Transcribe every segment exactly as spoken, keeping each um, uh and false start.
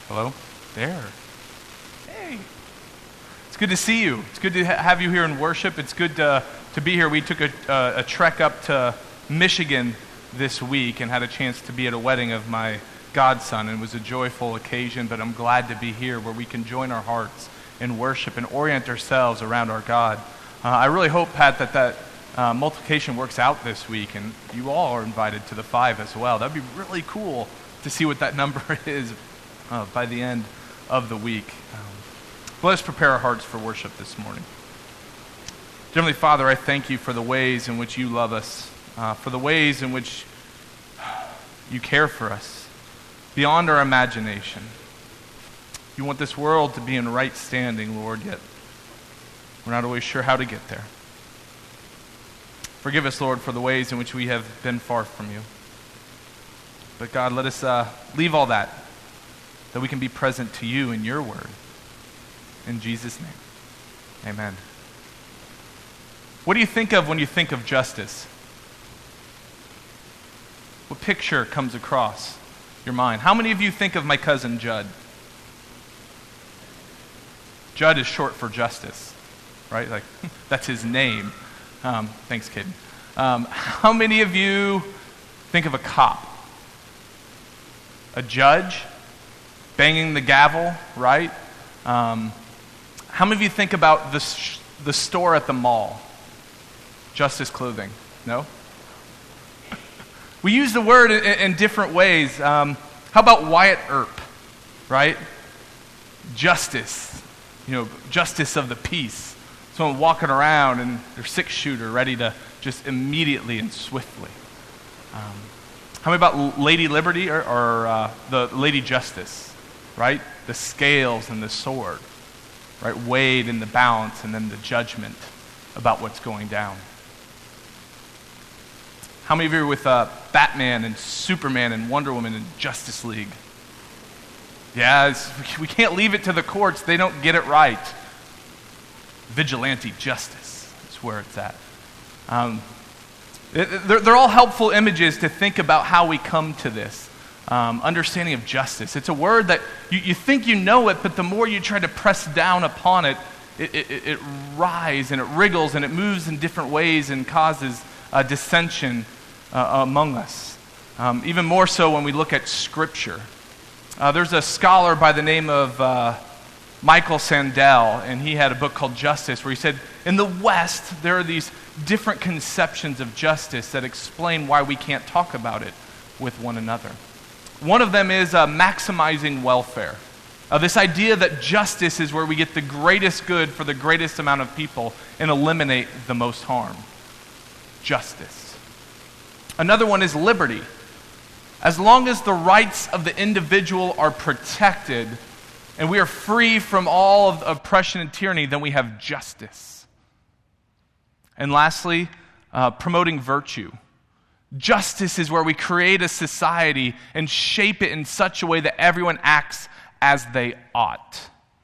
Hello? There. Hey. It's good to see you. It's good to ha- have you here in worship. It's good to, to be here. We took a, uh, a trek up to Michigan this week and had a chance to be at a wedding of my godson. And it was a joyful occasion, but I'm glad to be here where we can join our hearts in worship and orient ourselves around our God. Uh, I really hope, Pat, that that uh, multiplication works out this week, and you all are invited to the five as well. That'd be really cool to see what that number is uh, by the end of the week. Um, but let's prepare our hearts for worship this morning. Heavenly Father, I thank you for the ways in which you love us, uh, for the ways in which you care for us beyond our imagination. You want this world to be in right standing, Lord, yet we're not always sure how to get there. Forgive us, Lord, for the ways in which we have been far from you. But God, let us uh, leave all that, that we can be present to you in your word. In Jesus' name, amen. What do you think of when you think of justice? What picture comes across your mind? How many of you think of my cousin Judd? Judd is short for justice, right? Like, that's his name. Um, thanks, kid. Um, how many of you think of a cop? A judge banging the gavel, right? Um, how many of you think about the, sh- the store at the mall? Justice Clothing. No? We use the word in, in different ways. Um, how about Wyatt Earp, right? Justice. You know, justice of the peace. Someone walking around and their six-shooter ready to just immediately and swiftly. Um, how many about Lady Liberty or, or uh, the Lady Justice, right? The scales and the sword, right? Weighed in the balance and then the judgment about what's going down. How many of you are with uh, Batman and Superman and Wonder Woman and Justice League? Yeah, it's, we can't leave it to the courts. They don't get it right. Vigilante justice is where it's at. Um, it, they're, they're all helpful images to think about how we come to this um, understanding of justice. It's a word that you, you think you know it, but the more you try to press down upon it, it, it, it rises and it wriggles and it moves in different ways and causes uh, dissension uh, among us. Um, even more so when we look at Scripture. Uh, there's a scholar by the name of uh, Michael Sandel, and he had a book called Justice, where he said, in the West, there are these different conceptions of justice that explain why we can't talk about it with one another. One of them is uh, maximizing welfare. Uh, this idea that justice is where we get the greatest good for the greatest amount of people and eliminate the most harm. Justice. Another one is liberty. As long as the rights of the individual are protected and we are free from all of oppression and tyranny, then we have justice. And lastly, uh, promoting virtue. Justice is where we create a society and shape it in such a way that everyone acts as they ought.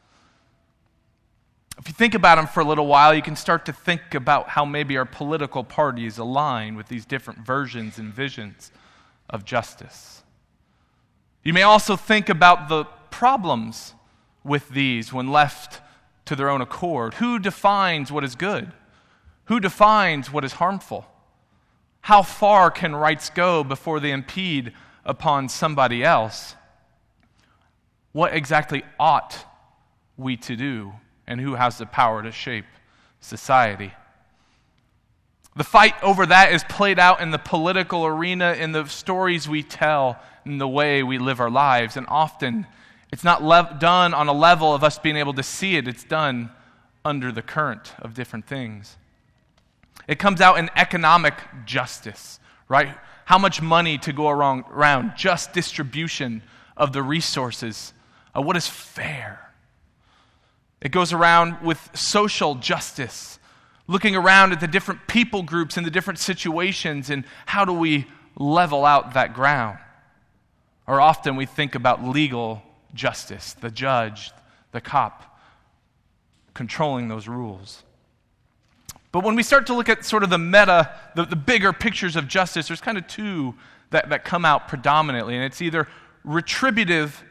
If you think about them for a little while, you can start to think about how maybe our political parties align with these different versions and visions of justice. You may also think about the problems with these when left to their own accord. Who defines what is good? Who defines what is harmful? How far can rights go before they impede upon somebody else? What exactly ought we to do, and who has the power to shape society? The fight over that is played out in the political arena, in the stories we tell, in the way we live our lives. And often, it's not lev- done on a level of us being able to see it. It's done under the current of different things. It comes out in economic justice, right? How much money to go around, around just distribution of the resources. Uh, what is fair? It goes around with social justice. Looking around at the different people groups and the different situations and how do we level out that ground? Or often we think about legal justice, the judge, the cop, controlling those rules. But when we start to look at sort of the meta, the, the bigger pictures of justice, there's kind of two that, that come out predominantly, and it's either retributive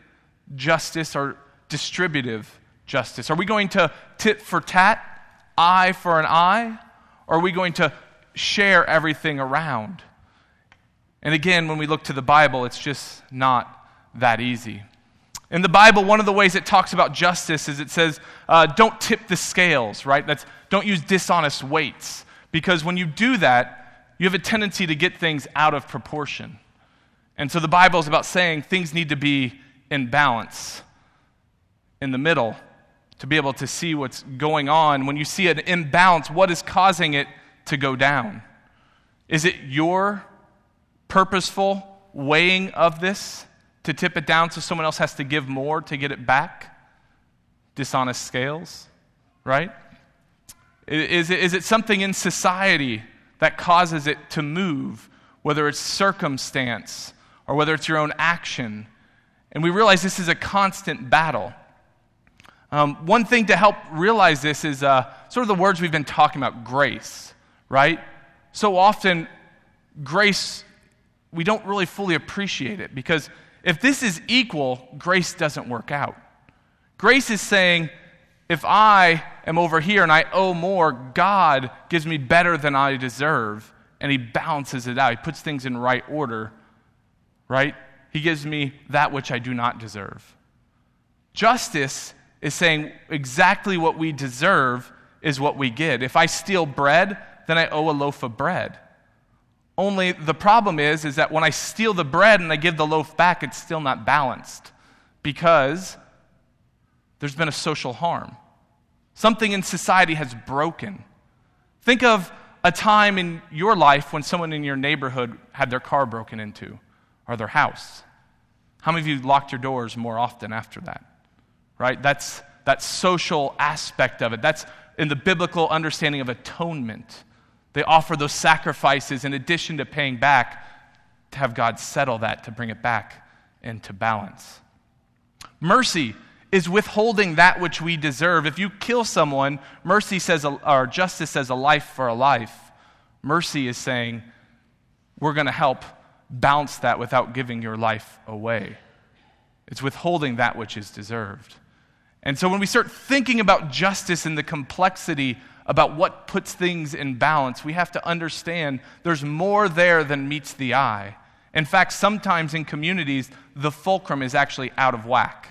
justice or distributive justice? Are we going to tit for tat, eye for an eye? Or are we going to share everything around? And again, when we look to the Bible, it's just not that easy. In the Bible, one of the ways it talks about justice is it says, uh, don't tip the scales, right? That's don't use dishonest weights. Because when you do that, you have a tendency to get things out of proportion. And so the Bible is about saying things need to be in balance, in the middle, to be able to see what's going on. When you see an imbalance, what is causing it to go down? Is it your purposeful weighing of this to tip it down so someone else has to give more to get it back? Dishonest scales, right? Is it, is it something in society that causes it to move, whether it's circumstance or whether it's your own action? And we realize this is a constant battle. Um, one thing to help realize this is uh, sort of the words we've been talking about, grace, right? So often, grace, we don't really fully appreciate it, because if this is equal, grace doesn't work out. Grace is saying, if I am over here and I owe more, God gives me better than I deserve, and he balances it out. He puts things in right order, right? He gives me that which I do not deserve. Justice is saying exactly what we deserve is what we get. If I steal bread, then I owe a loaf of bread. Only the problem is, is that when I steal the bread and I give the loaf back, it's still not balanced, because there's been a social harm. Something in society has broken. Think of a time in your life when someone in your neighborhood had their car broken into, or their house. How many of you locked your doors more often after that? Right? That's that social aspect of it. That's in the biblical understanding of atonement. They offer those sacrifices in addition to paying back to have God settle that, to bring it back into balance. Mercy is withholding that which we deserve. If you kill someone, mercy says, or justice says a life for a life. Mercy is saying, we're going to help balance that without giving your life away. It's withholding that which is deserved. And so when we start thinking about justice and the complexity about what puts things in balance, we have to understand there's more there than meets the eye. In fact, sometimes in communities, the fulcrum is actually out of whack.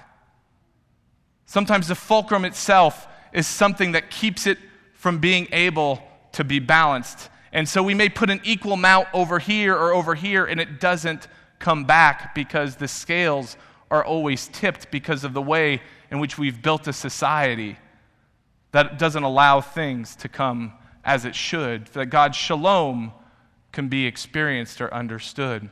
Sometimes the fulcrum itself is something that keeps it from being able to be balanced. And so we may put an equal amount over here or over here, and it doesn't come back because the scales are always tipped because of the way in which we've built a society that doesn't allow things to come as it should, that God's shalom can be experienced or understood.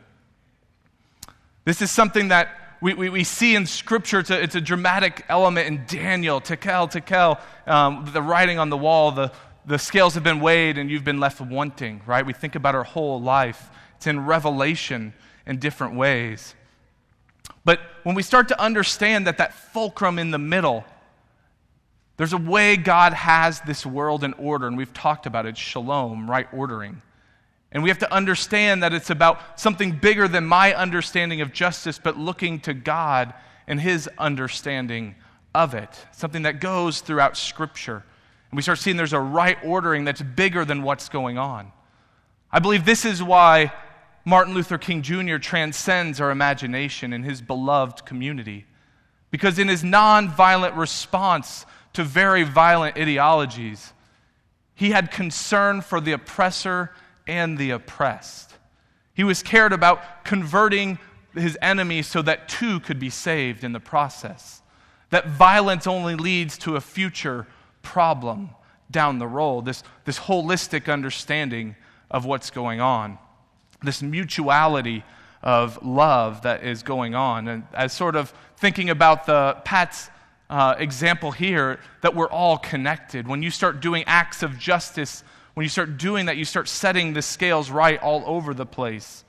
This is something that we, we, we see in Scripture. It's a, it's a dramatic element in Daniel. Tekel, Tekel, um, the writing on the wall, the, the scales have been weighed and you've been left wanting, right? We think about our whole life. It's in Revelation in different ways. But when we start to understand that that fulcrum in the middle, there's a way God has this world in order, and we've talked about it, shalom, right ordering. And we have to understand that it's about something bigger than my understanding of justice, but looking to God and his understanding of it, something that goes throughout Scripture. And we start seeing there's a right ordering that's bigger than what's going on. I believe this is why Martin Luther King Junior transcends our imagination in his beloved community. Because in his nonviolent response to very violent ideologies, he had concern for the oppressor and the oppressed. He was cared about converting his enemies so that two could be saved in the process. That violence only leads to a future problem down the road. This, this holistic understanding of what's going on. This mutuality of love that is going on. And as sort of thinking about the Pat's uh, example here, that we're all connected. When you start doing acts of justice, when you start doing that, you start setting the scales right all over the place.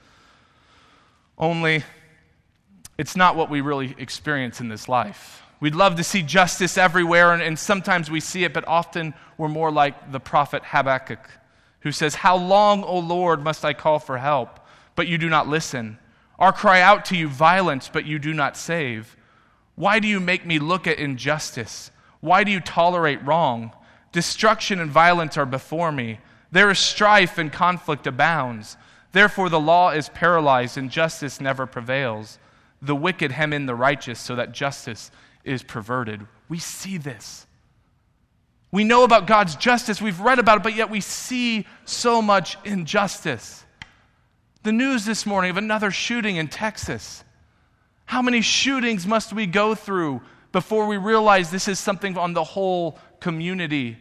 Only, it's not what we really experience in this life. We'd love to see justice everywhere, and, and sometimes we see it, but often we're more like the prophet Habakkuk, who says, "How long, O Lord, must I call for help, but you do not listen? Or cry out to you violence, but you do not save? Why do you make me look at injustice? Why do you tolerate wrong? Destruction and violence are before me. There is strife and conflict abounds. Therefore the law is paralyzed and justice never prevails. The wicked hem in the righteous so that justice is perverted. We see this. We know about God's justice. We've read about it, but yet we see so much injustice. The news this morning of another shooting in Texas. How many shootings must we go through before we realize this is something on the whole community?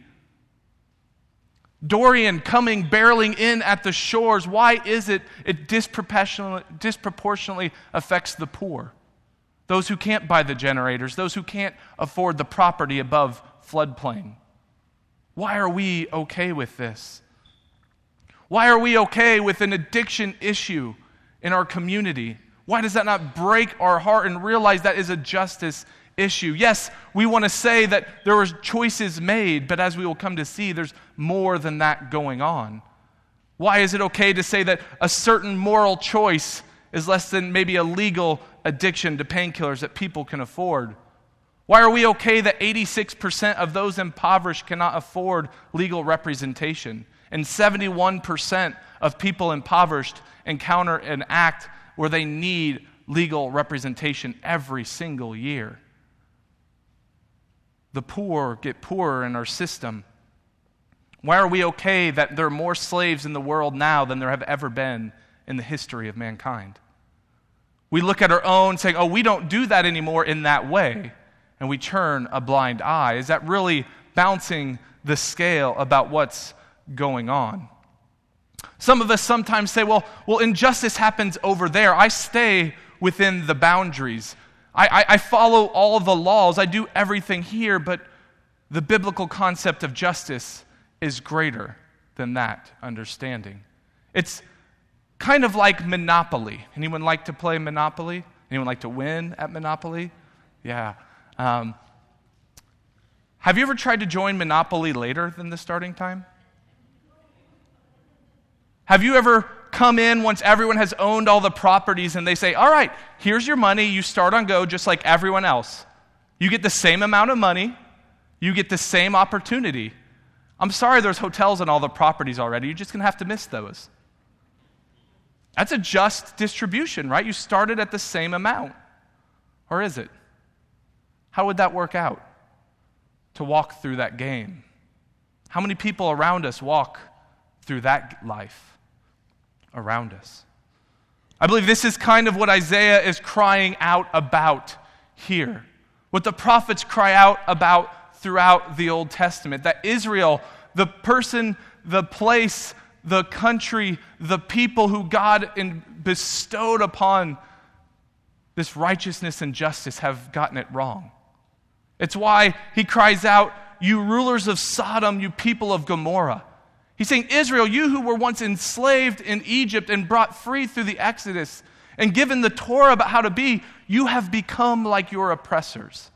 Dorian coming barreling in at the shores. Why is it it disproportionately, disproportionately affects the poor? Those who can't buy the generators, those who can't afford the property above floodplain. Why are we okay with this? Why are we okay with an addiction issue in our community? Why does that not break our heart and realize that is a justice issue? Yes, we want to say that there were choices made, but as we will come to see, there's more than that going on. Why is it okay to say that a certain moral choice is less than maybe a legal addiction to painkillers that people can afford? Why are we okay that eighty-six percent of those impoverished cannot afford legal representation, and seventy-one percent of people impoverished encounter an act where they need legal representation every single year? The poor get poorer in our system. Why are we okay that there are more slaves in the world now than there have ever been in the history of mankind? We look at our own saying, oh, we don't do that anymore in that way, and we turn a blind eye. Is that really bouncing the scale about what's going on? Some of us sometimes say, well, well, injustice happens over there. I stay within the boundaries. I, I, I follow all the laws. I do everything here, but the biblical concept of justice is greater than that understanding. It's kind of like Monopoly. Anyone like to play Monopoly? Anyone like to win at Monopoly? Yeah. Um, have you ever tried to join Monopoly later than the starting time? Have you ever come in once everyone has owned all the properties and they say, all right, here's your money, you start on go just like everyone else. You get the same amount of money, you get the same opportunity. I'm sorry there's hotels on all the properties already, you're just going to have to miss those. That's a just distribution, right? You started at the same amount. Or is it? How would that work out to walk through that game? How many people around us walk through that life? Around us. I believe this is kind of what Isaiah is crying out about here. What the prophets cry out about throughout the Old Testament. That Israel, the person, the place, the country, the people who God in, bestowed upon this righteousness and justice have gotten it wrong. It's why he cries out, you rulers of Sodom, you people of Gomorrah. He's saying, Israel, you who were once enslaved in Egypt and brought free through the Exodus and given the Torah about how to be, you have become like your oppressors.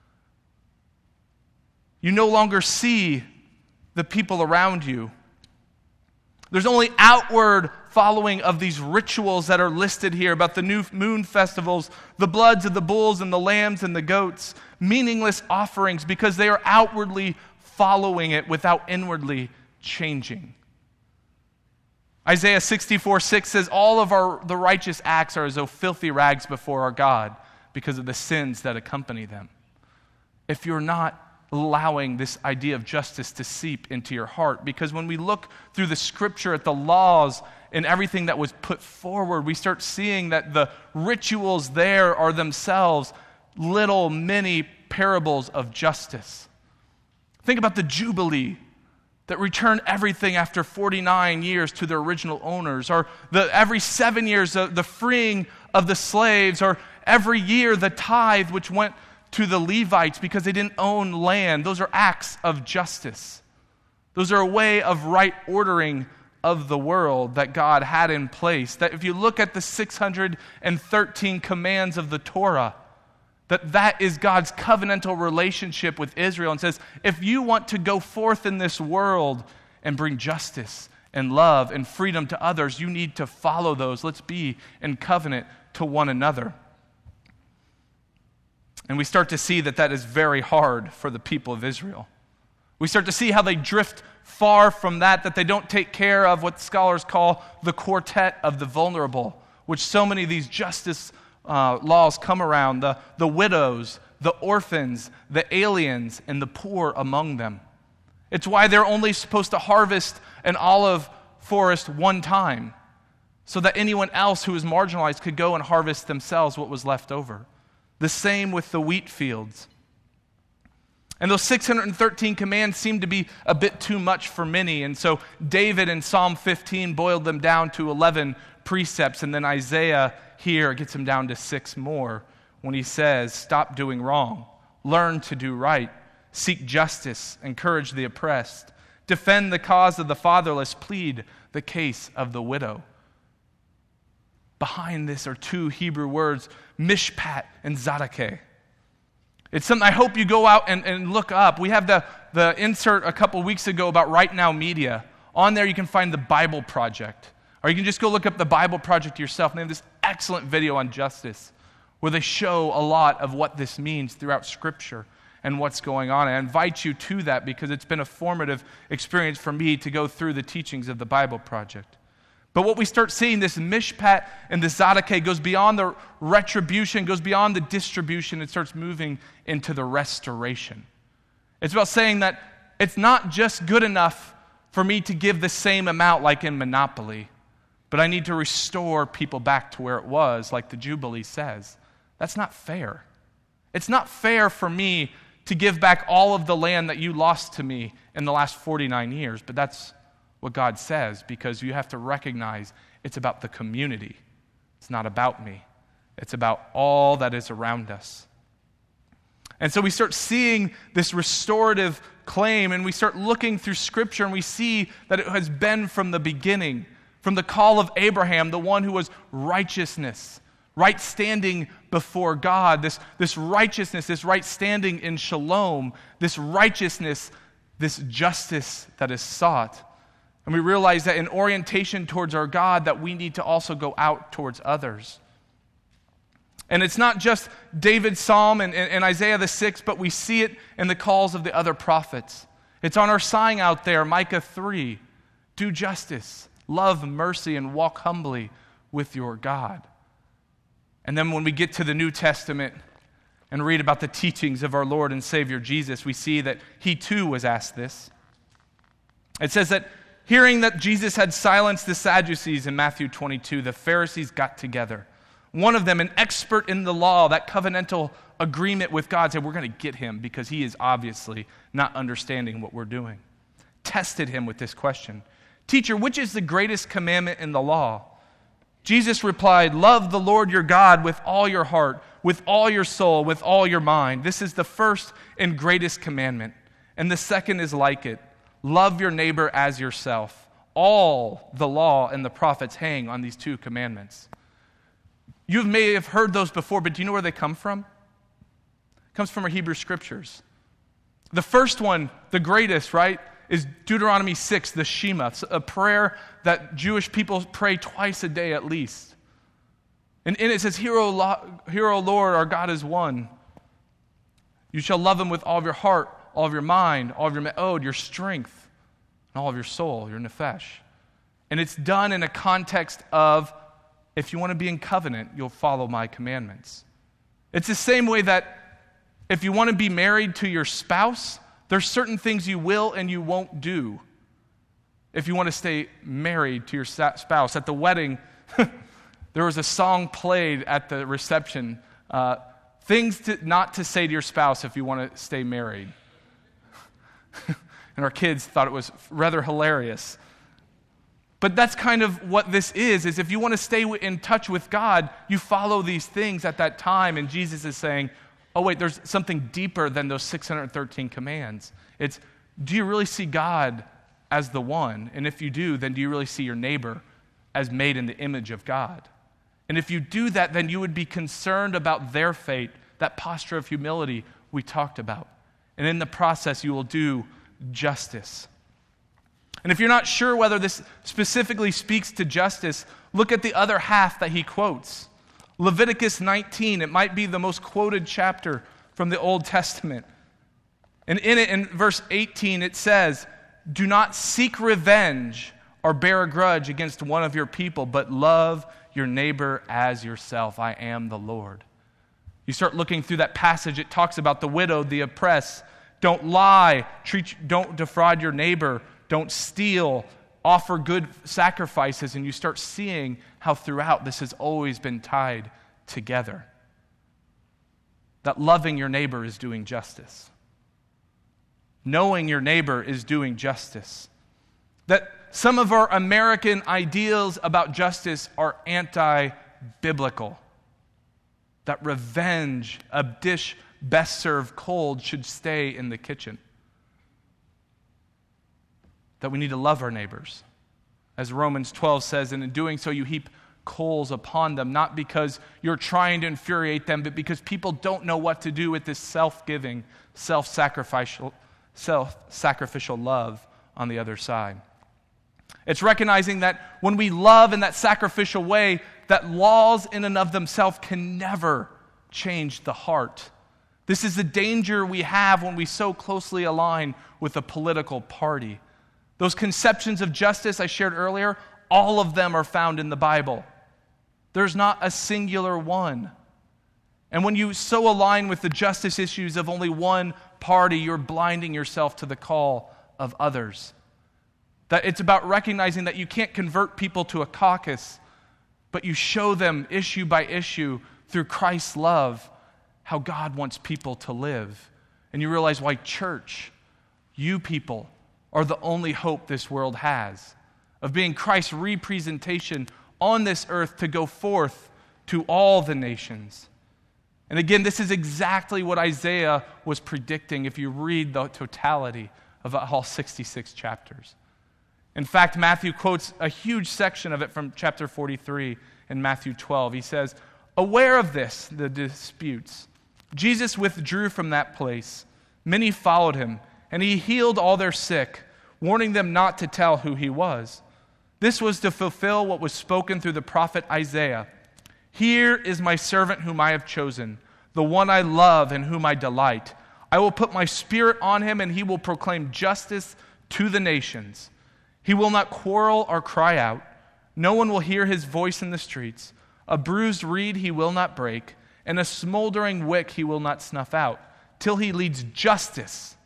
You no longer see the people around you. There's only outward following of these rituals that are listed here about the new moon festivals, the bloods of the bulls and the lambs and the goats, meaningless offerings because they are outwardly following it without inwardly changing. Isaiah sixty-four six says, all of our the righteous acts are as though filthy rags before our God because of the sins that accompany them. If you're not allowing this idea of justice to seep into your heart, because when we look through the scripture at the laws and everything that was put forward, we start seeing that the rituals there are themselves little mini parables of justice. Think about the Jubilee that return everything after forty-nine years to their original owners, or the every seven years uh, the freeing of the slaves, or every year the tithe which went to the Levites because they didn't own land. Those are acts of justice. Those are a way of right ordering of the world that God had in place. That if you look at the six hundred thirteen commands of the Torah, that that is God's covenantal relationship with Israel, and says, if you want to go forth in this world and bring justice and love and freedom to others, you need to follow those. Let's be in covenant to one another. And we start to see that that is very hard for the people of Israel. We start to see how they drift far from that, that they don't take care of what scholars call the quartet of the vulnerable, which so many of these justice uh, laws come around, the, the widows, the orphans, the aliens, and the poor among them. It's why they're only supposed to harvest an olive forest one time, so that anyone else who is marginalized could go and harvest themselves what was left over. The same with the wheat fields. And those six hundred thirteen commands seem to be a bit too much for many, and so David in Psalm fifteen boiled them down to eleven precepts, and then Isaiah here gets them down to six more when he says, stop doing wrong, learn to do right, seek justice, encourage the oppressed, defend the cause of the fatherless, plead the case of the widow. Behind this are two Hebrew words, mishpat and zadakeh. It's something I hope you go out and, and look up. We have the, the insert a couple weeks ago about Right Now Media. On there you can find the Bible Project. Or you can just go look up the Bible Project yourself. And they have this excellent video on justice where they show a lot of what this means throughout Scripture and what's going on. And I invite you to that because it's been a formative experience for me to go through the teachings of the Bible Project. But what we start seeing, this mishpat and the zadakeh goes beyond the retribution, goes beyond the distribution, it starts moving into the restoration. It's about saying that it's not just good enough for me to give the same amount like in Monopoly, but I need to restore people back to where it was, like the Jubilee says. That's not fair. It's not fair for me to give back all of the land that you lost to me in the last forty-nine years, but that's what God says, because you have to recognize it's about the community. It's not about me. It's about all that is around us. And so we start seeing this restorative claim, and we start looking through Scripture, and we see that it has been from the beginning, from the call of Abraham, the one who was righteousness, right standing before God, this, this righteousness, this right standing in shalom, this righteousness, this justice that is sought. And we realize that in orientation towards our God, that we need to also go out towards others. And it's not just David's psalm and, and, and Isaiah the sixth, but we see it in the calls of the other prophets. It's on our sign out there, Micah three. Do justice, love mercy, and walk humbly with your God. And then when we get to the New Testament and read about the teachings of our Lord and Savior Jesus, we see that he too was asked this. It says that hearing that Jesus had silenced the Sadducees in Matthew twenty-two, the Pharisees got together. One of them, an expert in the law, that covenantal agreement with God, said, we're going to get him because he is obviously not understanding what we're doing. Tested him with this question. Teacher, which is the greatest commandment in the law? Jesus replied, love the Lord your God with all your heart, with all your soul, with all your mind. This is the first and greatest commandment. And the second is like it. Love your neighbor as yourself. All the law and the prophets hang on these two commandments. You may have heard those before, but do you know where they come from? It comes from our Hebrew Scriptures. The first one, the greatest, right, is Deuteronomy six, the Shema, a prayer that Jewish people pray twice a day at least. And in it says, Hear, O Lord, our God is one. You shall love him with all of your heart, all of your mind, all of your me'od, your strength, and all of your soul, your nefesh. And it's done in a context of, if you want to be in covenant, you'll follow my commandments. It's the same way that if you want to be married to your spouse, there's certain things you will and you won't do. If you want to stay married to your spouse. At the wedding, there was a song played at the reception, uh, things to, not to say to your spouse if you want to stay married. And our kids thought it was rather hilarious. But that's kind of what this is, is if you want to stay in touch with God, you follow these things at that time. And Jesus is saying, oh wait, there's something deeper than those six hundred thirteen commands. It's, do you really see God as the one? And if you do, then do you really see your neighbor as made in the image of God? And if you do that, then you would be concerned about their fate, that posture of humility we talked about. And in the process, you will do justice. And if you're not sure whether this specifically speaks to justice, look at the other half that he quotes. Leviticus nineteen, it might be the most quoted chapter from the Old Testament. And in it, in verse eighteen, it says, "Do not seek revenge or bear a grudge against one of your people, but love your neighbor as yourself. I am the Lord." You start looking through that passage, it talks about the widow, the oppressed. Don't lie, treat, don't defraud your neighbor, don't steal, offer good sacrifices, and you start seeing how throughout this has always been tied together. That loving your neighbor is doing justice. Knowing your neighbor is doing justice. That some of our American ideals about justice are anti-biblical. That revenge, a dish best served cold, should stay in the kitchen. That we need to love our neighbors. As Romans twelve says, and in doing so you heap coals upon them, not because you're trying to infuriate them, but because people don't know what to do with this self-giving, self-sacrificial, self-sacrificial love on the other side. It's recognizing that when we love in that sacrificial way, that laws in and of themselves can never change the heart. This is the danger we have when we so closely align with a political party. Those conceptions of justice I shared earlier, all of them are found in the Bible. There's not a singular one. And when you so align with the justice issues of only one party, you're blinding yourself to the call of others. That it's about recognizing that you can't convert people to a caucus, but you show them issue by issue through Christ's love how God wants people to live. And you realize why church, you people, are the only hope this world has of being Christ's representation on this earth to go forth to all the nations. And again, this is exactly what Isaiah was predicting if you read the totality of all sixty-six chapters. In fact, Matthew quotes a huge section of it from chapter forty-three in Matthew twelve. He says, "Aware of this, the disputes, Jesus withdrew from that place. Many followed him, and he healed all their sick, warning them not to tell who he was. This was to fulfill what was spoken through the prophet Isaiah. Here is my servant whom I have chosen, the one I love and whom I delight. I will put my spirit on him, and he will proclaim justice to the nations. He will not quarrel or cry out. No one will hear his voice in the streets. A bruised reed he will not break, and a smoldering wick he will not snuff out, till he leads justice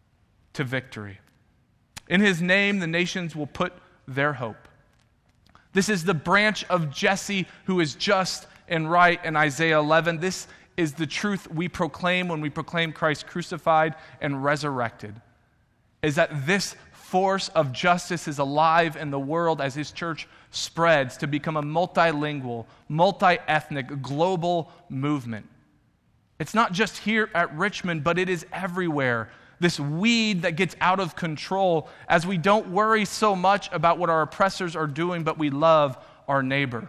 to victory. In his name the nations will put their hope." This is the branch of Jesse who is just and right in Isaiah eleven. This is the truth we proclaim when we proclaim Christ crucified and resurrected, is that this force of justice is alive in the world as his church spreads to become a multilingual, multi-ethnic, global movement. It's not just here at Richmond, but it is everywhere. This weed that gets out of control as we don't worry so much about what our oppressors are doing, but we love our neighbor.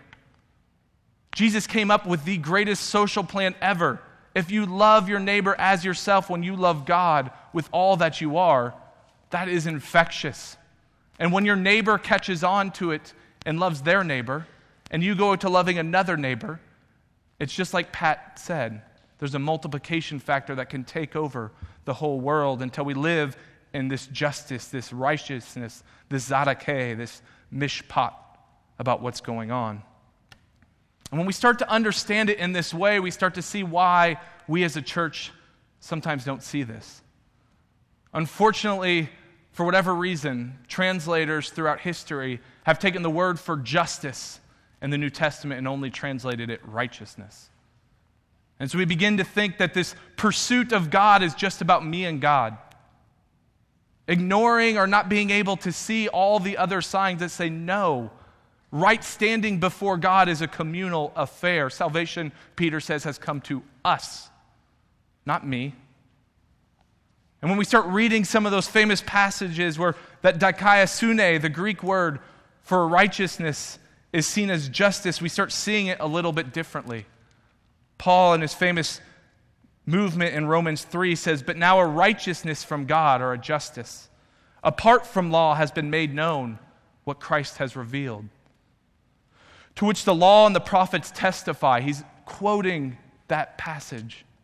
Jesus came up with the greatest social plan ever. If you love your neighbor as yourself when you love God with all that you are, that is infectious. And when your neighbor catches on to it and loves their neighbor, and you go to loving another neighbor, it's just like Pat said. There's a multiplication factor that can take over the whole world until we live in this justice, this righteousness, this tzedakah, this mishpat about what's going on. And when we start to understand it in this way, we start to see why we as a church sometimes don't see this. Unfortunately, for whatever reason, translators throughout history have taken the word for justice in the New Testament and only translated it righteousness. And so we begin to think that this pursuit of God is just about me and God, ignoring or not being able to see all the other signs that say no. Right standing before God is a communal affair. Salvation, Peter says, has come to us, not me. And when we start reading some of those famous passages where that dikaiosune, the Greek word for righteousness, is seen as justice, we start seeing it a little bit differently. Paul, in his famous movement in Romans three, says, "But now a righteousness from God, or a justice, apart from law, has been made known, what Christ has revealed, to which the law and the prophets testify." He's quoting that passage.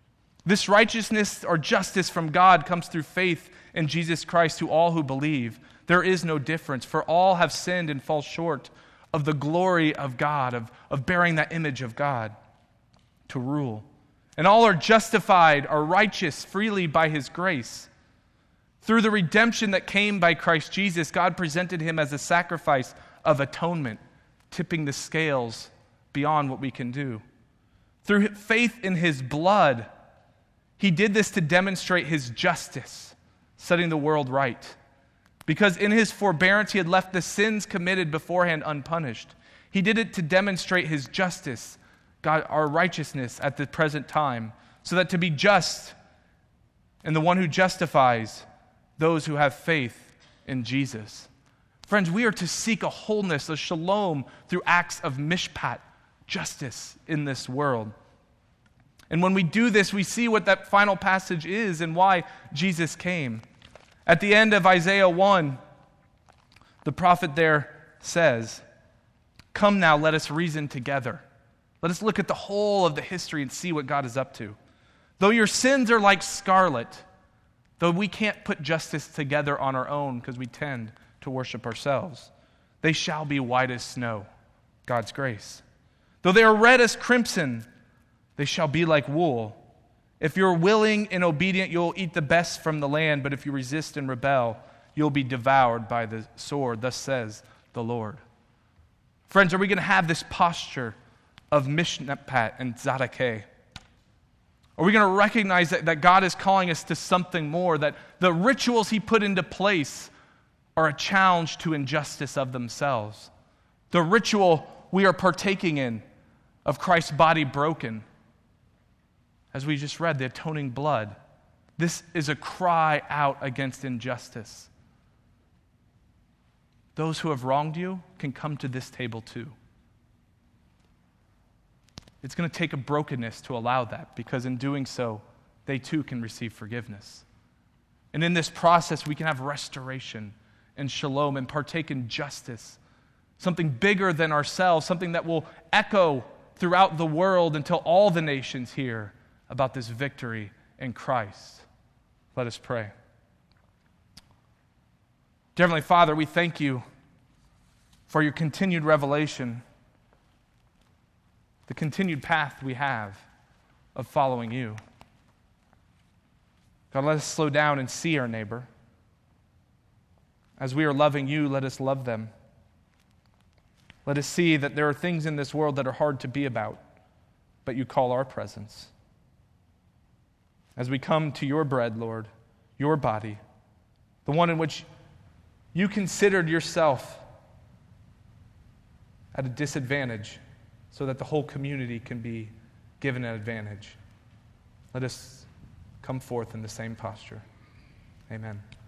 This righteousness or justice from God comes through faith in Jesus Christ to all who believe. There is no difference, for all have sinned and fall short of the glory of God, of, of bearing that image of God to rule. And all are justified, are righteous freely by his grace. Through the redemption that came by Christ Jesus, God presented him as a sacrifice of atonement, tipping the scales beyond what we can do. Through faith in his blood, he did this to demonstrate his justice, setting the world right. Because in his forbearance, he had left the sins committed beforehand unpunished. He did it to demonstrate his justice, God, our righteousness at the present time, so that to be just and the one who justifies those who have faith in Jesus. Friends, we are to seek a wholeness, a shalom, through acts of mishpat, justice in this world. And when we do this, we see what that final passage is and why Jesus came. At the end of Isaiah one, the prophet there says, "Come now, let us reason together. Let us look at the whole of the history and see what God is up to. Though your sins are like scarlet," though we can't put justice together on our own because we tend to worship ourselves, "they shall be white as snow," God's grace. "Though they are red as crimson, they shall be like wool. If you're willing and obedient, you'll eat the best from the land, but if you resist and rebel, you'll be devoured by the sword. Thus says the Lord." Friends, are we going to have this posture of mishpat and tzedakah? Are we going to recognize that, that God is calling us to something more, that the rituals he put into place are a challenge to injustice of themselves? The ritual we are partaking in of Christ's body broken, as we just read, the atoning blood, this is a cry out against injustice. Those who have wronged you can come to this table too. It's going to take a brokenness to allow that, because in doing so, they too can receive forgiveness. And in this process, we can have restoration and shalom and partake in justice, something bigger than ourselves, something that will echo throughout the world until all the nations hear about this victory in Christ. Let us pray. Dear Heavenly Father, we thank you for your continued revelation, the continued path we have of following you. God, let us slow down and see our neighbor. As we are loving you, let us love them. Let us see that there are things in this world that are hard to be about, but you call our presence. As we come to your bread, Lord, your body, the one in which you considered yourself at a disadvantage so that the whole community can be given an advantage, let us come forth in the same posture. Amen.